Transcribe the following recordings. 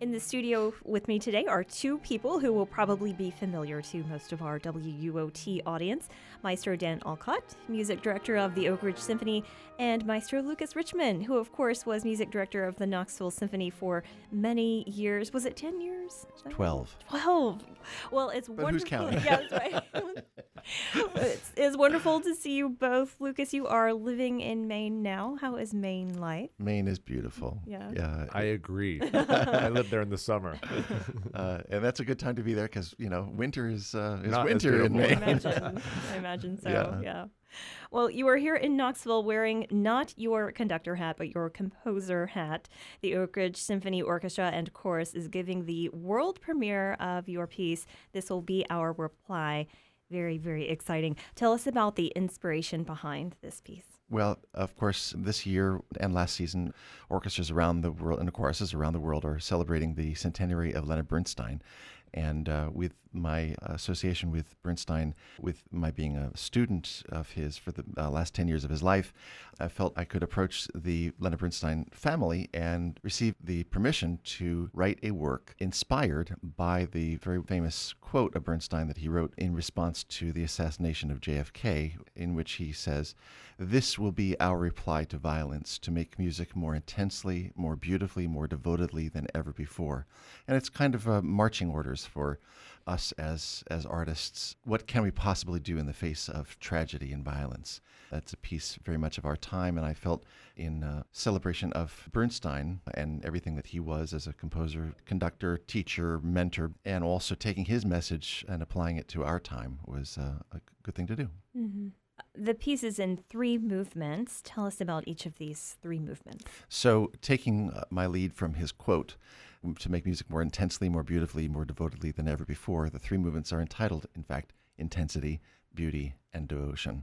In the studio with me today are two people who will probably be familiar to most of our WUOT audience. Maestro Dan Alcott, music director of the Oak Ridge Symphony, and Maestro Lucas Richmond, who of course was music director of the Knoxville Symphony for many years. Was it 10 years? 12. 12. Well, it's But wonderful. who's counting? Yeah, that's right. It's wonderful to see you both. Lucas, you are living in Maine now. How is Maine life? Maine is beautiful. Yeah. I agree. I live there in the summer. And that's a good time to be there because, winter is Not as winter in beautiful. Maine. I imagine so, Yeah. yeah. Well, you are here in Knoxville wearing not your conductor hat, but your composer hat. The Oak Ridge Symphony Orchestra and Chorus is giving the world premiere of your piece, This Will Be Our Reply. Very, very exciting. Tell us about the inspiration behind this piece. Well, of course, this year and last season, orchestras around the world and choruses around the world are celebrating the centenary of Leonard Bernstein. And with my association with Bernstein, with my being a student of his for the last 10 years of his life, I felt I could approach the Leonard Bernstein family and receive the permission to write a work inspired by the very famous quote of Bernstein that he wrote in response to the assassination of JFK, in which he says, "This will be our reply to violence, to make music more intensely, more beautifully, more devotedly than ever before." And it's kind of marching orders for us as artists. What can we possibly do in the face of tragedy and violence? That's a piece very much of our time, and I felt in celebration of Bernstein and everything that he was as a composer, conductor, teacher, mentor, and also taking his message and applying it to our time was a good thing to do. Mm-hmm. The piece is in 3 movements. Tell us about each of these 3 movements. So taking my lead from his quote, to make music more intensely, more beautifully, more devotedly than ever before, the 3 movements are entitled, in fact, Intensity, Beauty, and Devotion.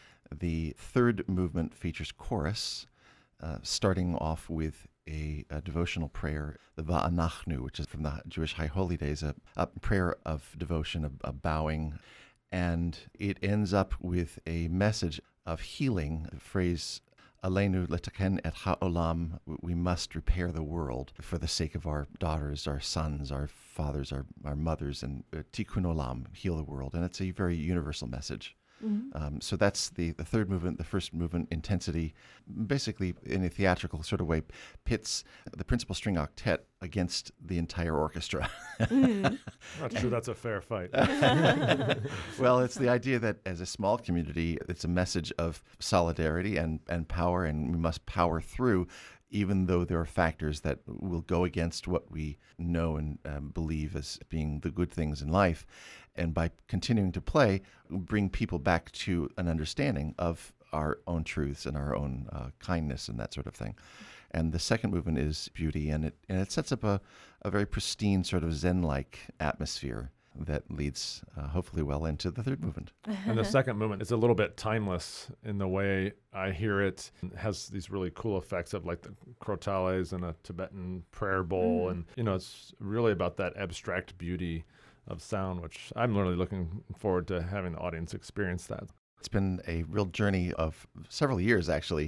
The 3rd movement features chorus, starting off with a devotional prayer, the Va'anachnu, which is from the Jewish High Holy Days, a prayer of devotion, a bowing. And it ends up with a message of healing, the phrase, Aleinu letaken et ha'olam, we must repair the world for the sake of our daughters, our sons, our fathers, our mothers, and tikkun olam, heal the world. And it's a very universal message. Mm-hmm. So that's the 3rd movement. The 1st movement, Intensity, basically in a theatrical sort of way, pits the principal string octet against the entire orchestra. Mm. Not sure that's a fair fight. Well, it's the idea that as a small community, it's a message of solidarity and power, and we must power through, even though there are factors that will go against what we know and believe as being the good things in life. And by continuing to play, bring people back to an understanding of our own truths and our own kindness and that sort of thing. And the 2nd movement is Beauty, and it sets up a very pristine sort of Zen-like atmosphere that leads hopefully well into the 3rd movement. And the 2nd movement is a little bit timeless in the way I hear it. It has these really cool effects of like the crotales and a Tibetan prayer bowl. And, it's really about that abstract beauty of sound, which I'm really looking forward to having the audience experience that. It's been a real journey of several years, actually.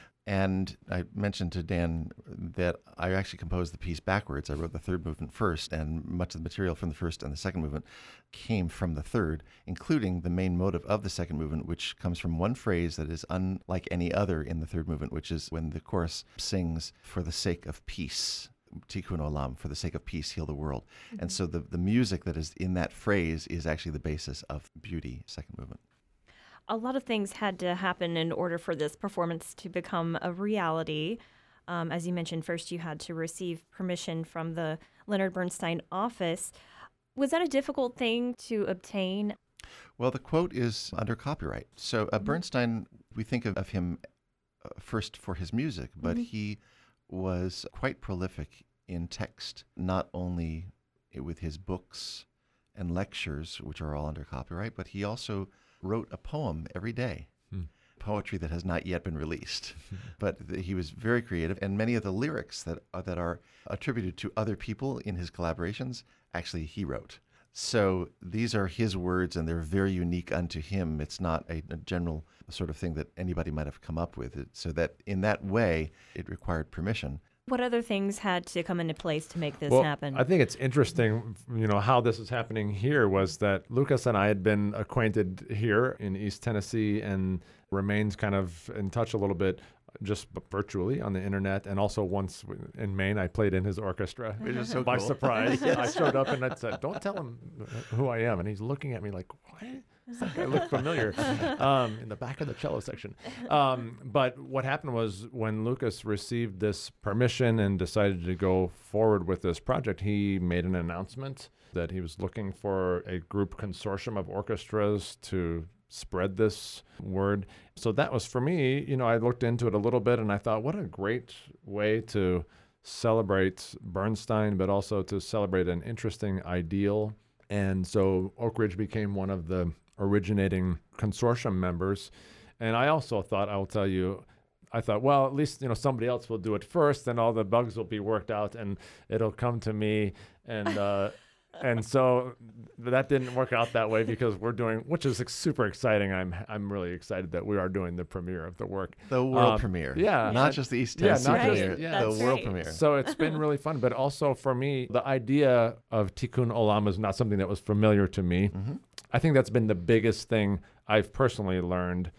And I mentioned to Dan that I actually composed the piece backwards. I wrote the 3rd movement first, and much of the material from the 1st and the 2nd movement came from the 3rd, including the main motive of the 2nd movement, which comes from one phrase that is unlike any other in the 3rd movement, which is when the chorus sings, "For the sake of peace." Tikkun olam, for the sake of peace, heal the world. Mm-hmm. And so the music that is in that phrase is actually the basis of Beauty, 2nd movement. A lot of things had to happen in order for this performance to become a reality. As you mentioned, first you had to receive permission from the Leonard Bernstein office. Was that a difficult thing to obtain? Well, the quote is under copyright. So Bernstein, we think of him first for his music, but he was quite prolific in text, not only with his books and lectures, which are all under copyright, but he also wrote a poem every day, poetry that has not yet been released. But he was very creative, and many of the lyrics that are attributed to other people in his collaborations, actually he wrote. So these are his words, and they're very unique unto him. It's not a general sort of thing that anybody might have come up with. So that in that way, it required permission. What other things had to come into place to make this Well, happen? I think it's interesting, how this is happening here was that Lucas and I had been acquainted here in East Tennessee and remained kind of in touch a little bit just virtually on the internet. And also once in Maine, I played in his orchestra. Which is so By cool. surprise. I showed up and I said, don't tell him who I am. And he's looking at me like, what? It's like I look familiar in the back of the cello section. But what happened was when Lucas received this permission and decided to go forward with this project, he made an announcement that he was looking for a group consortium of orchestras to spread this word. So that was for me, I looked into it a little bit and I thought, what a great way to celebrate Bernstein, but also to celebrate an interesting ideal. And so Oak Ridge became one of the originating consortium members. And I also thought, well, at least, somebody else will do it first and all the bugs will be worked out and it'll come to me. And, and so that didn't work out that way because we're doing, which is super exciting. I'm really excited that we are doing the premiere of the work. The world premiere. Yeah. Not just the East Tennessee not just- premiere, yeah. the That's world right. premiere. So it's been really fun, but also for me, the idea of Tikkun Olam is not something that was familiar to me. Mm-hmm. I think that's been the biggest thing I've personally learned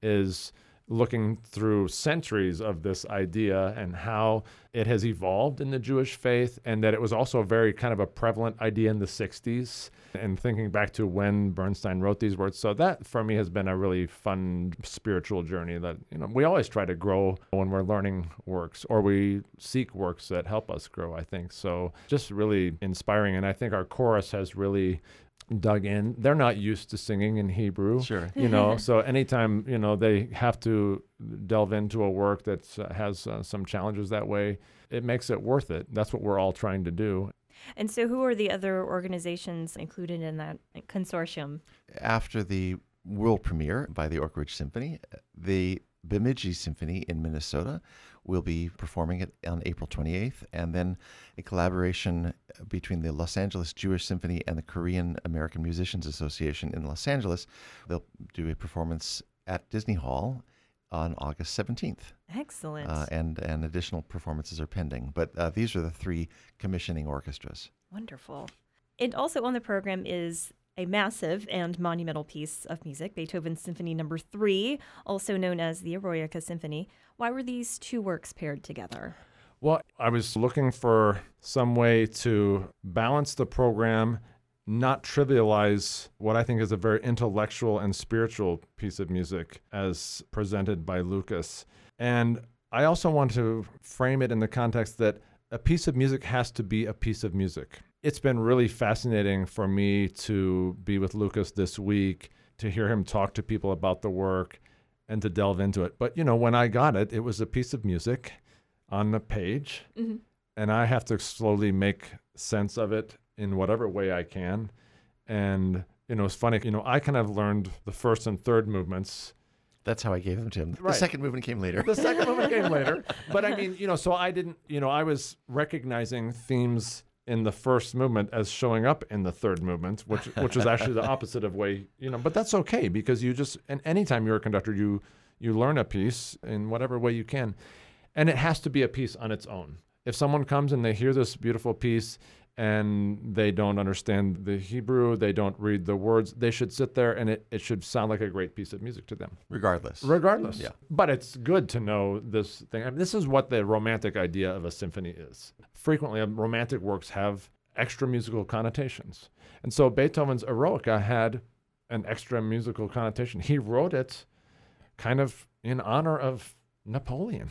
is looking through centuries of this idea and how it has evolved in the Jewish faith, and that it was also very kind of a prevalent idea in the 60s, and thinking back to when Bernstein wrote these words. So that for me has been a really fun spiritual journey that, we always try to grow when we're learning works, or we seek works that help us grow, I think. So just really inspiring. And I think our chorus has really dug in. They're not used to singing in Hebrew. Sure. So anytime, they have to delve into a work that has some challenges that way, it makes it worth it. That's what we're all trying to do. And so who are the other organizations included in that consortium? After the world premiere by the Oak Ridge Symphony, the Bemidji Symphony in Minnesota will be performing it on April 28th, and then a collaboration between the Los Angeles Jewish Symphony and the Korean American Musicians Association in Los Angeles. They'll do a performance at Disney Hall on August 17th. Excellent. And additional performances are pending. But these are the three commissioning orchestras. Wonderful. And also on the program is a massive and monumental piece of music, Beethoven's Symphony No. 3, also known as the Eroica Symphony. Why were these two works paired together? Well, I was looking for some way to balance the program, not trivialize what I think is a very intellectual and spiritual piece of music as presented by Lucas. And I also want to frame it in the context that a piece of music has to be a piece of music. It's been really fascinating for me to be with Lucas this week, to hear him talk to people about the work and to delve into it. But, when I got it, it was a piece of music on the page, and I have to slowly make sense of it in whatever way I can. And, it's funny, I kind of learned the first and third movements. That's how I gave them to him. Right. The second movement came later. The second movement came later. But I mean, so I didn't, I was recognizing themes in the first movement as showing up in the third movement, which is actually the opposite of way, but that's okay because and anytime you're a conductor, you learn a piece in whatever way you can. And it has to be a piece on its own. If someone comes and they hear this beautiful piece and they don't understand the Hebrew, they don't read the words, they should sit there and it should sound like a great piece of music to them. Regardless. Yeah. But it's good to know this thing. I mean, this is what the romantic idea of a symphony is. Frequently, romantic works have extra musical connotations. And so Beethoven's Eroica had an extra musical connotation. He wrote it kind of in honor of Napoleon.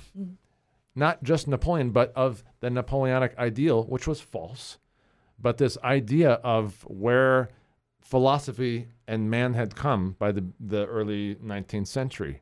Not just Napoleon, but of the Napoleonic ideal, which was false. But this idea of where philosophy and man had come by the early 19th century.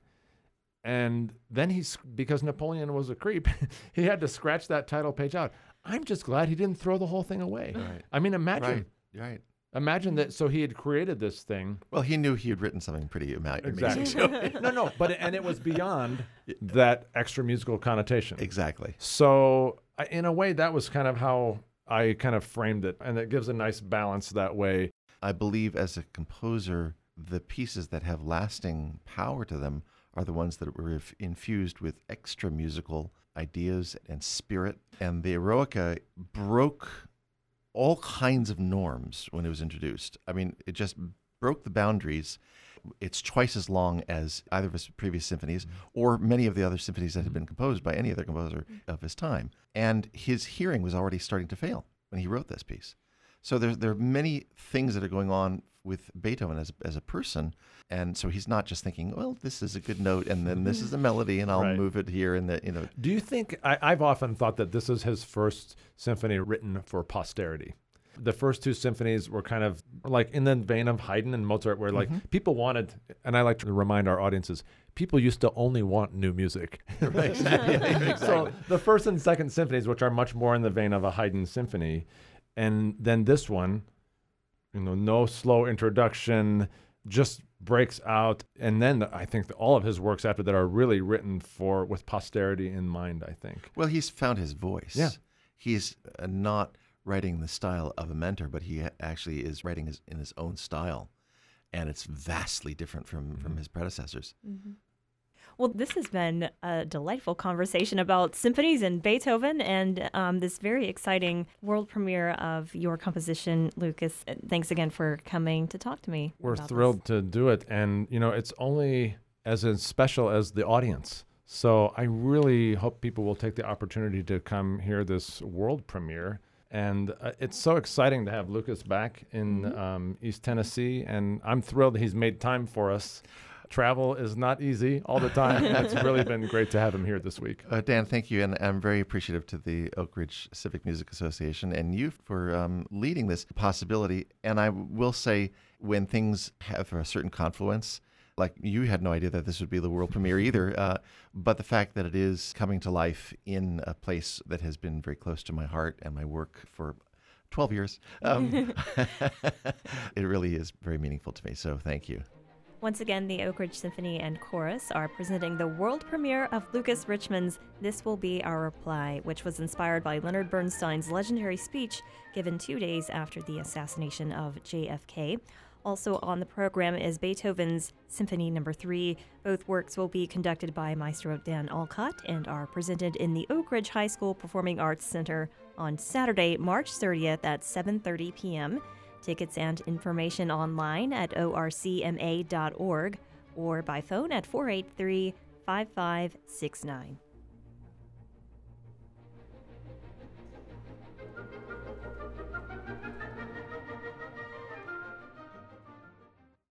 And then because Napoleon was a creep, he had to scratch that title page out. I'm just glad he didn't throw the whole thing away. Right. I mean, imagine. Right. Imagine that. So he had created this thing. Well, he knew he had written something pretty amazing. Exactly. No, and it was beyond that extra musical connotation. Exactly. So in a way, that was kind of how I kind of framed it, and it gives a nice balance that way. I believe as a composer, the pieces that have lasting power to them are the ones that were infused with extra musical ideas and spirit. And the Eroica broke all kinds of norms when it was introduced. I mean, it just broke the boundaries. It's twice as long as either of his previous symphonies or many of the other symphonies that had been composed by any other composer of his time. And his hearing was already starting to fail when he wrote this piece. So there are many things that are going on with Beethoven as a person. And so he's not just thinking, well, this is a good note, and then this is a melody, and I'll move it here. And Do you think, I've often thought that this is his first symphony written for posterity. The first two symphonies were kind of like in the vein of Haydn and Mozart, where like people wanted, and I like to remind our audiences, people used to only want new music. Right, exactly. So the first and second symphonies, which are much more in the vein of a Haydn symphony, and then this one, no slow introduction, just breaks out. And then I think that all of his works after that are really written with posterity in mind, I think. Well, he's found his voice. Yeah. He's not writing the style of a mentor, but he actually is writing in his own style. And it's vastly different from his predecessors. Mm-hmm. Well, this has been a delightful conversation about symphonies and Beethoven and this very exciting world premiere of your composition, Lucas. Thanks again for coming to talk to me. We're thrilled to do it. And, it's only as special as the audience. So I really hope people will take the opportunity to come hear this world premiere. And it's so exciting to have Lucas back in East Tennessee. And I'm thrilled that he's made time for us. Travel is not easy all the time. It's really been great to have him here this week. Dan, thank you. And I'm very appreciative to the Oak Ridge Civic Music Association and you for leading this possibility. And I will say, when things have a certain confluence, like you had no idea that this would be the world premiere either, but the fact that it is coming to life in a place that has been very close to my heart and my work for 12 years, it really is very meaningful to me. So thank you. Once again, the Oak Ridge Symphony and Chorus are presenting the world premiere of Lucas Richmond's This Will Be Our Reply, which was inspired by Leonard Bernstein's legendary speech given 2 days after the assassination of JFK. Also on the program is Beethoven's Symphony No. 3. Both works will be conducted by Maestro Dan Alcott and are presented in the Oak Ridge High School Performing Arts Center on Saturday, March 30th at 7:30 p.m. Tickets and information online at orcma.org or by phone at 483-5569.